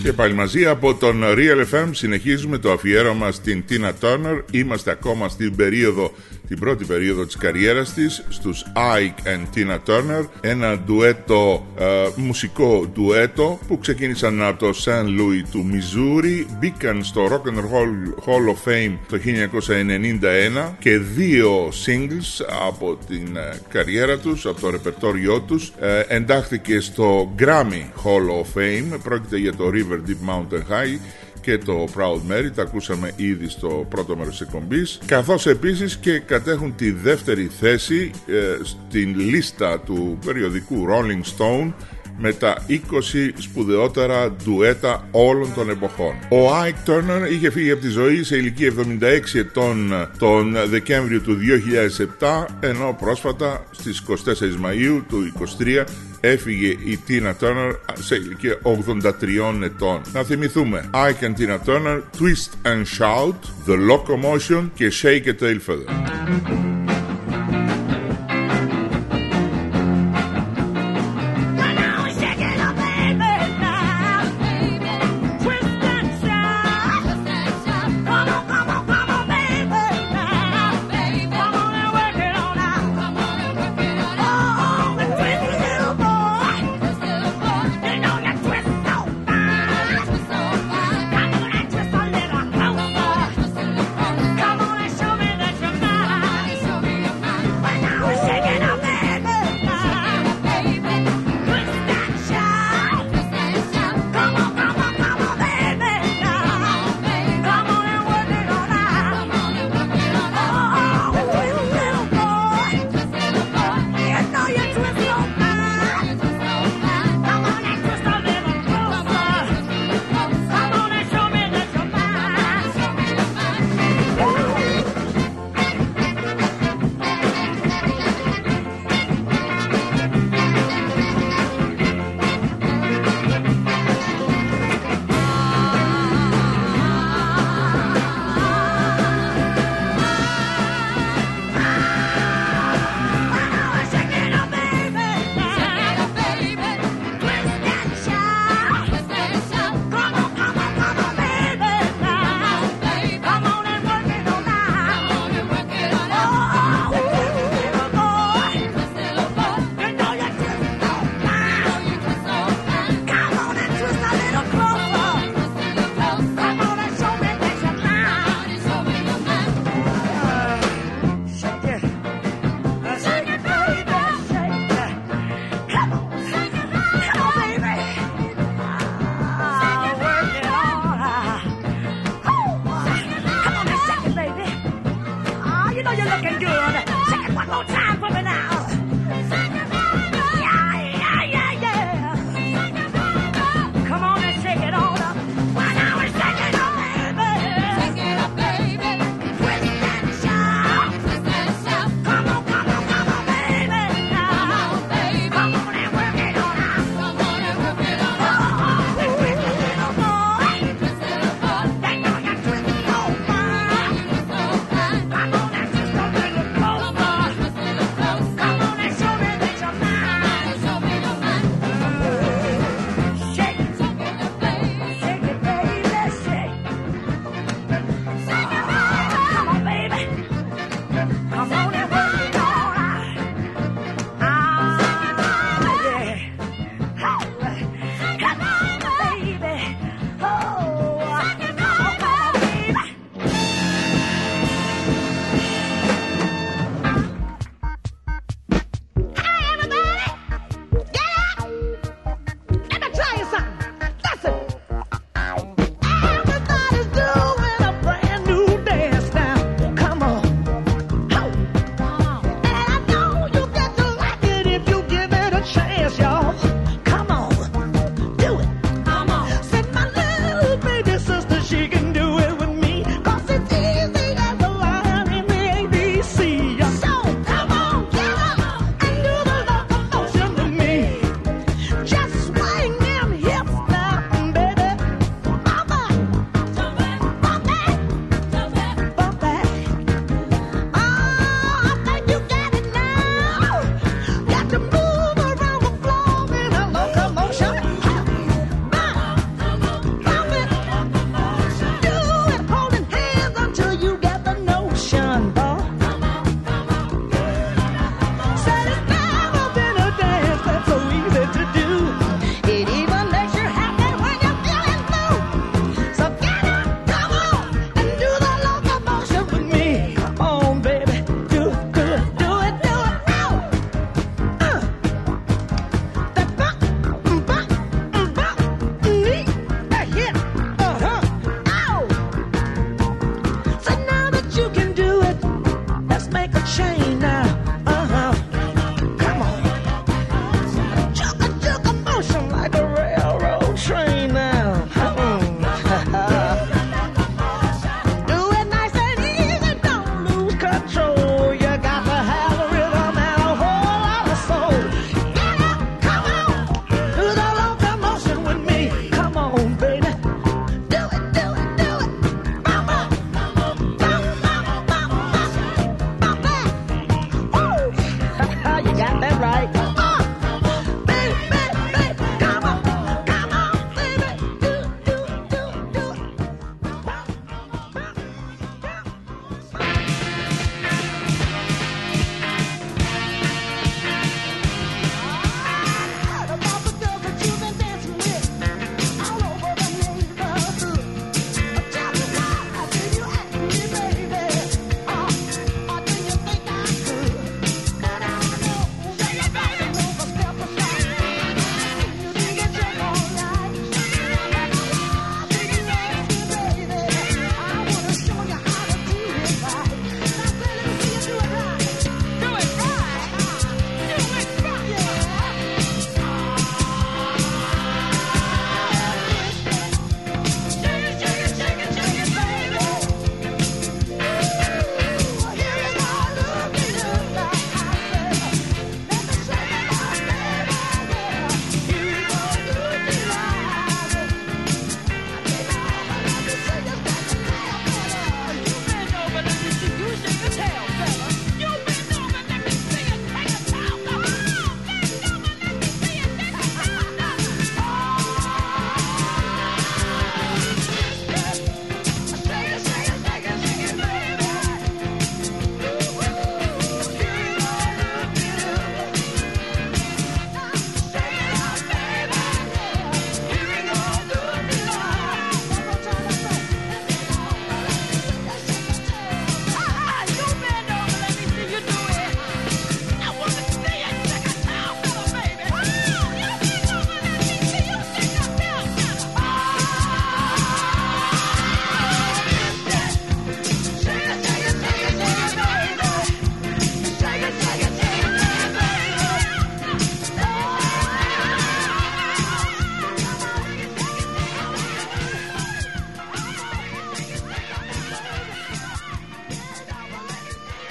Και πάλι μαζί από τον Real FM συνεχίζουμε το αφιέρωμα στην Tina Turner. Είμαστε ακόμα την πρώτη περίοδο της καριέρας της, στους Ike and Tina Turner, ένα ντουέτο, μουσικό ντουέτο που ξεκίνησαν από το St. Louis του Μιζούρι, μπήκαν στο Rock and Roll Hall of Fame το 1991 και 2 singles από την καριέρα τους, από το ρεπερτόριό τους, εντάχθηκε στο Grammy Hall of Fame. Πρόκειται για το River Deep Mountain High και το Proud Mary, τα ακούσαμε ήδη στο πρώτο μέρος της εκπομπής, καθώς επίσης και κατέχουν τη δεύτερη θέση στην λίστα του περιοδικού Rolling Stone με τα 20 σπουδαιότερα ντουέτα όλων των εποχών. Ο Ike Turner είχε φύγει από τη ζωή σε ηλικία 76 ετών τον Δεκέμβριο του 2007, ενώ πρόσφατα στις 24 Μαΐου του 2023 έφυγε η Tina Turner σε ηλικία 83 ετών. Να θυμηθούμε Ike and Tina Turner, Twist and Shout, The Locomotion και Shake a Tail Feather.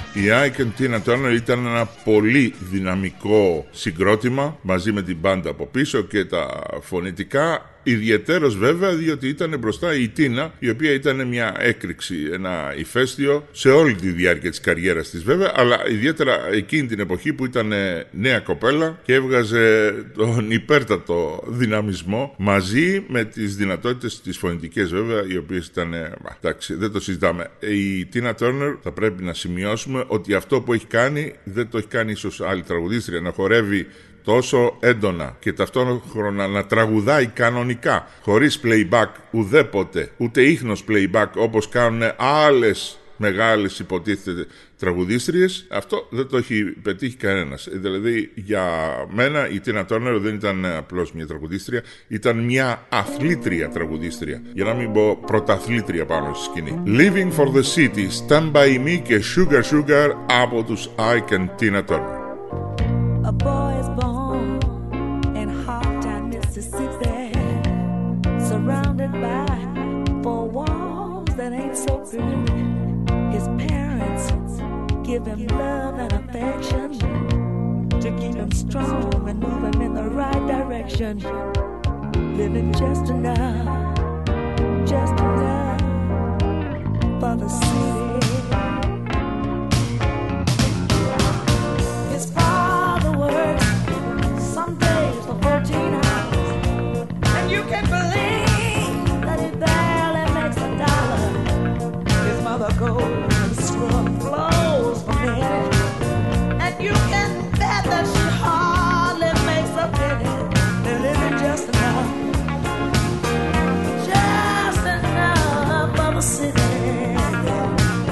Η Ike and Tina Turner ήταν ένα πολύ δυναμικό συγκρότημα μαζί με την μπάντα από πίσω και τα φωνητικά. Ιδιαιτέρως βέβαια διότι ήταν μπροστά η Τίνα, η οποία ήταν μια έκρηξη, ένα ηφαίστειο σε όλη τη διάρκεια της καριέρας της βέβαια, αλλά ιδιαίτερα εκείνη την εποχή που ήταν νέα κοπέλα και έβγαζε τον υπέρτατο δυναμισμό μαζί με τις δυνατότητες της φωνητικές βέβαια, οι οποίες ήταν, εντάξει, δεν το συζητάμε. Η Τίνα Turner, θα πρέπει να σημειώσουμε ότι αυτό που έχει κάνει δεν το έχει κάνει ίσως άλλη τραγουδίστρια, να χορεύει τόσο έντονα και ταυτόχρονα να τραγουδάει κανονικά, χωρίς playback ουδέποτε, ούτε ίχνος playback όπως κάνουν άλλες μεγάλες υποτίθεται τραγουδίστριες. Αυτό δεν το έχει πετύχει κανένας. Δηλαδή για μένα η Τίνα Turner δεν ήταν απλώς μια τραγουδίστρια, ήταν μια αθλήτρια τραγουδίστρια, για να μην πω πρωταθλήτρια πάνω στη σκηνή. Living for the City, Stand By Me και Sugar Sugar από τους Ike and Tina Turner. A boy is born in Hogtown, Mississippi, surrounded by four walls that ain't so good. His parents give him love and affection to keep him strong and move him in the right direction. Living just enough for the city. His father works some days for 14 hours, and you can believe that he barely makes a dollar. His mother goes and scrub floors for men, and you can bet that she hardly makes a penny. They're living just enough for the city.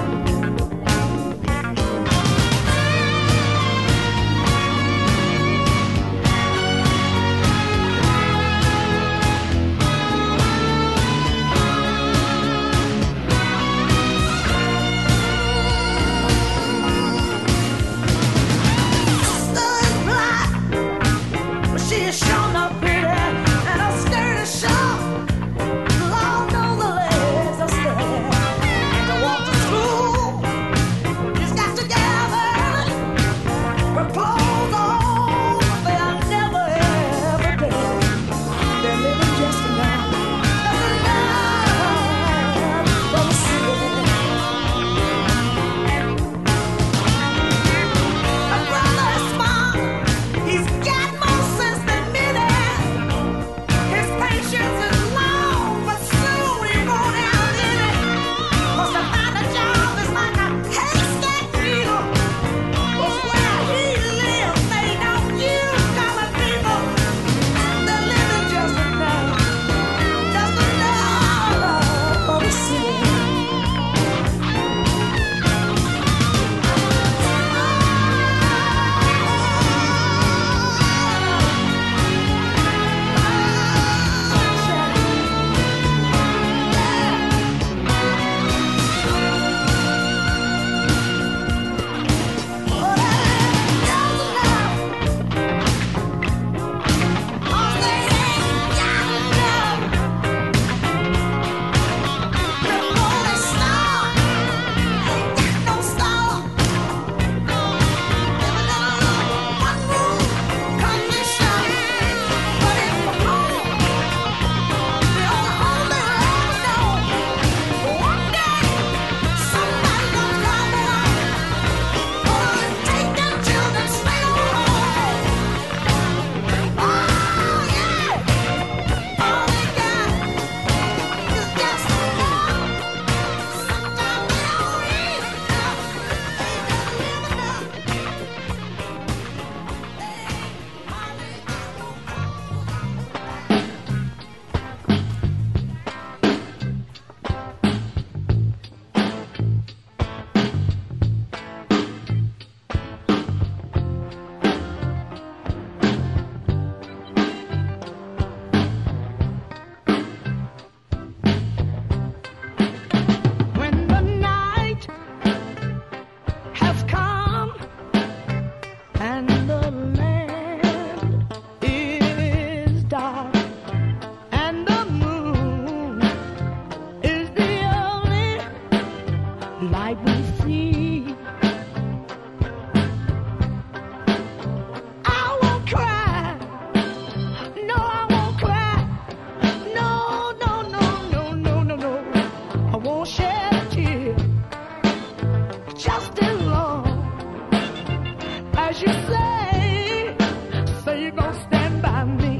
as you say you're gonna stand by me.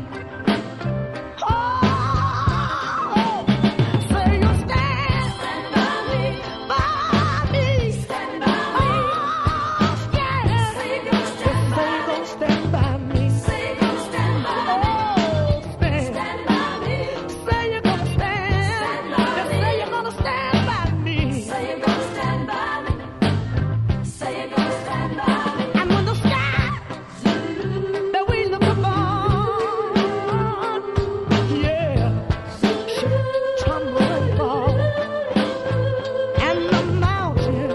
Oh, say you'll stand by me, by me. Stand by me. Oh, stand. Say you're gonna stand by me. Say you're gonna stand by me. Oh, stand by me. Say you're gonna stand. Just say you're gonna stand by me. Say you're gonna stand by me. Say you're gonna stand by me. And when the sky that we look upon, yeah, should tumble and fall, and the mountain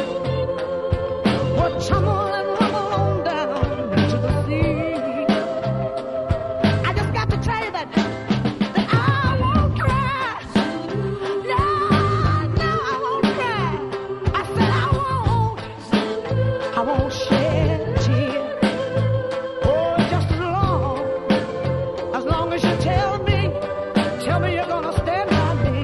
would tumble and rumble on down to the sea. I just got to tell you that I won't cry. No, no, I won't cry. I said I won't shed a tear. Oh, just as long as you tell me you're gonna stand by me.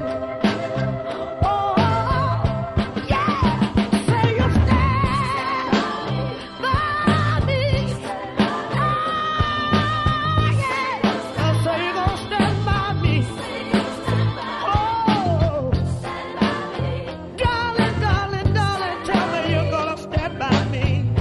Oh, yeah, say you'll stand by me. Oh, yeah, say you're gonna stand by me. Oh, darling, darling, darling, tell me you're gonna stand by me.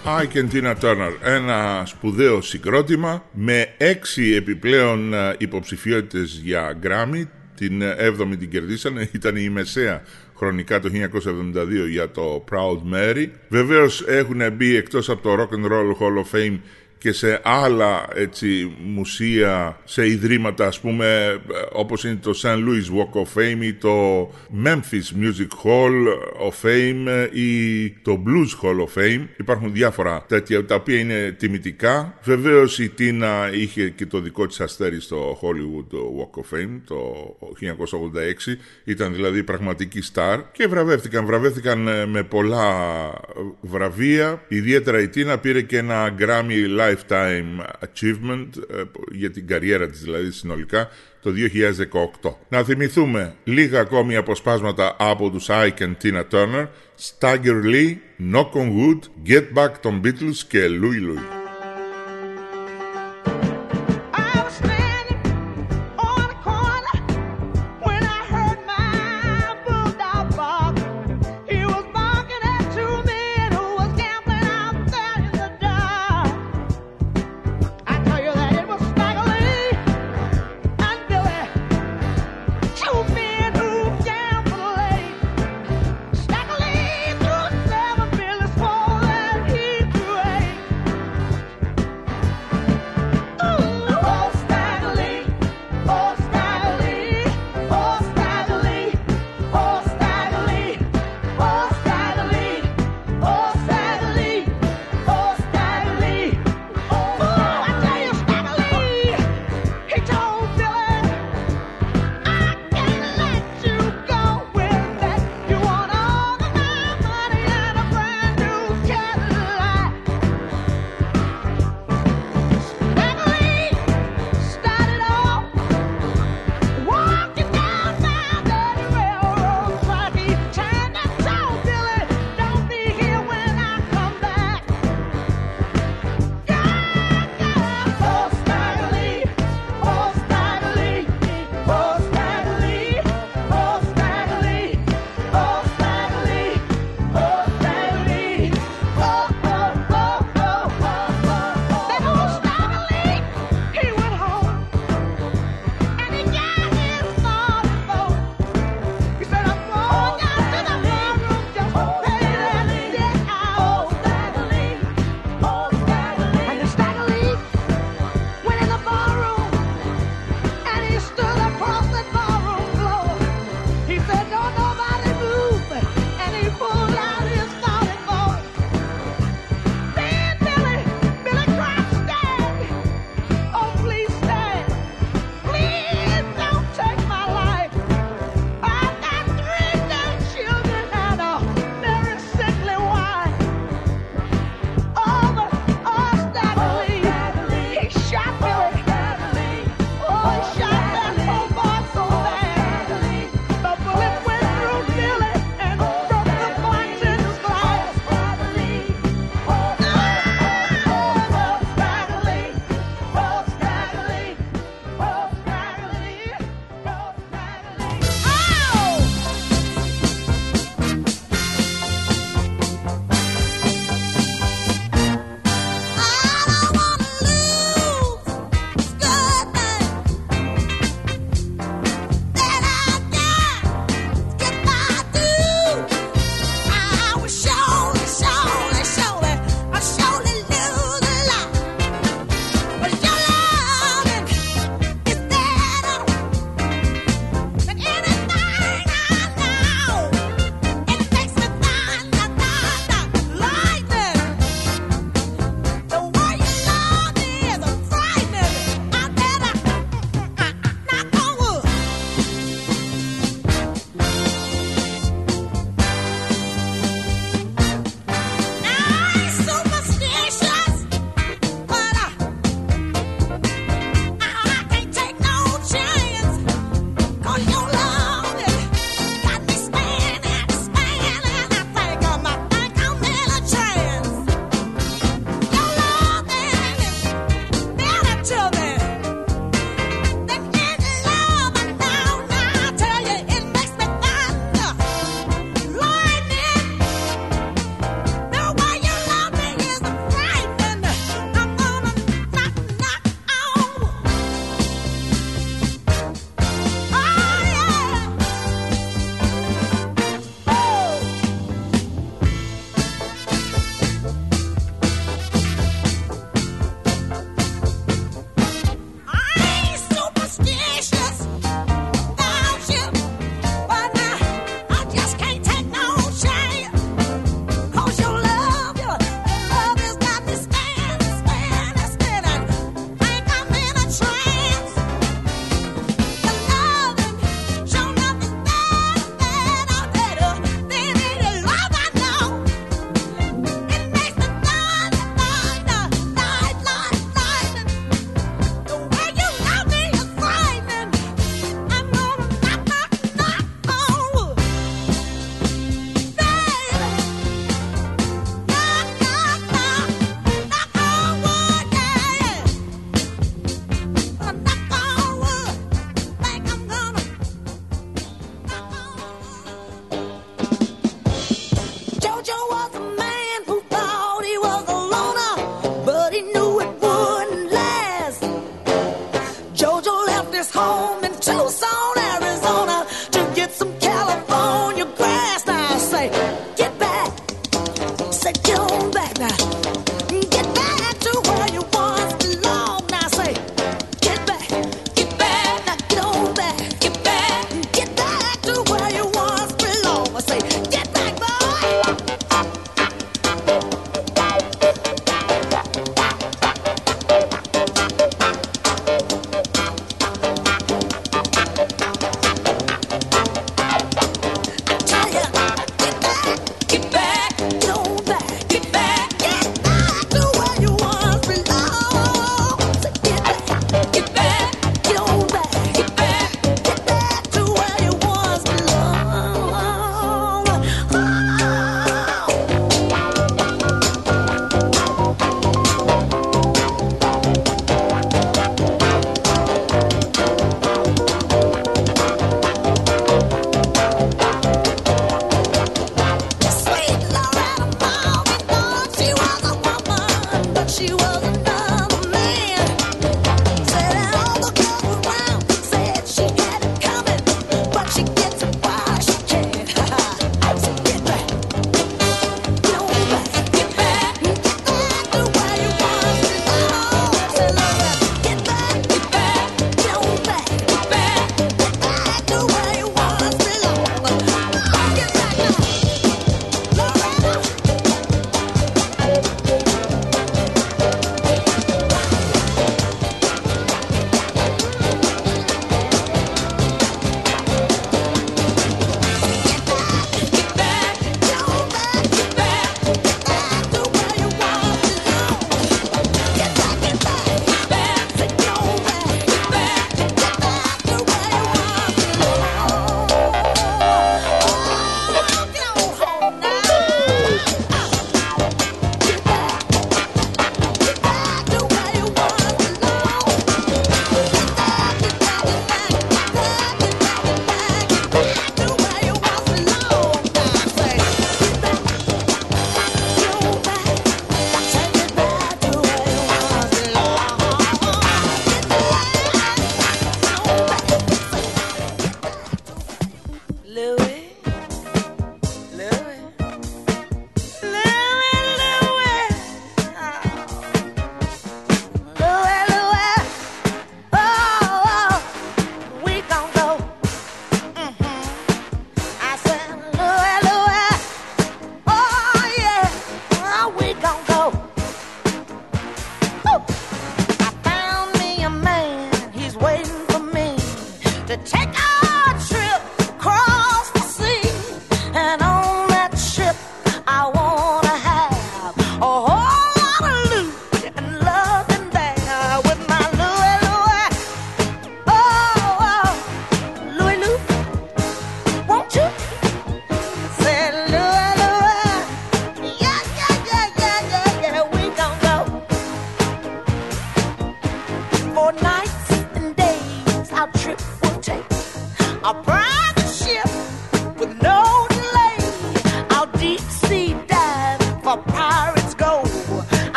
Ike and Tina Turner, ένα σπουδαίο συγκρότημα με 6 επιπλέον υποψηφιότητες για Grammy. Την 7η την κερδίσανε, ήταν η μεσαία χρονικά το 1972 για το Proud Mary. Βεβαίως έχουν μπει εκτός από το Rock and Roll Hall of Fame και σε άλλα έτσι μουσεία, σε ιδρύματα ας πούμε όπως είναι το St. Louis Walk of Fame ή το Memphis Music Hall of Fame ή το Blues Hall of Fame. Υπάρχουν διάφορα τέτοια τα οποία είναι τιμητικά. Βεβαίως η Τίνα είχε και το δικό της αστέρι στο Hollywood Walk of Fame το 1986, ήταν δηλαδή πραγματική στάρ και βραβεύτηκαν με πολλά βραβεία. Ιδιαίτερα η Τίνα πήρε και ένα Grammy Lifetime Achievement για την καριέρα της δηλαδή συνολικά το 2018. Να θυμηθούμε λίγα ακόμη αποσπάσματα από τους Ike and Tina Turner, Stagger Lee, Knock on Wood, Get Back των Beatles και Louie Louie.